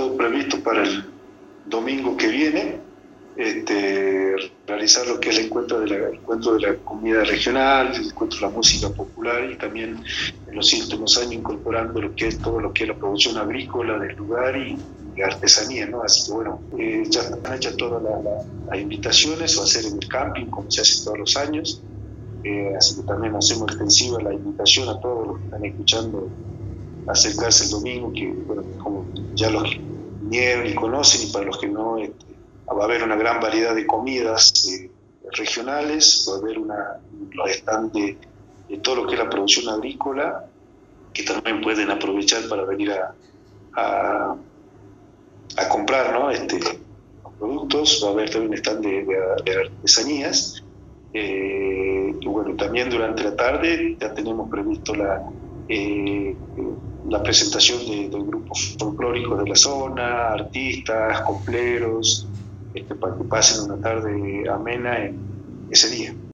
todo previsto para el domingo que viene, realizar lo que es el encuentro de la comida regional, el encuentro de la música popular, y también en los últimos años incorporando lo que es todo lo que es la producción agrícola del lugar y artesanía, ¿no? Así que bueno, ya están hechas todas las invitaciones, va a ser en el camping como se hace todos los años, así que también hacemos extensiva la invitación a todos los que están escuchando a acercarse el domingo, que bueno, como ya los que vinieron y conocen, y para los que no, va a haber una gran variedad de comidas regionales, va a haber los stands de todo lo que es la producción agrícola, que también pueden aprovechar para venir a comprar, ¿no? Los productos. Va a haber también un stand de artesanías, y bueno, también durante la tarde ya tenemos previsto la presentación de grupos folclóricos de la zona, artistas, copleros, para que pasen una tarde amena en ese día.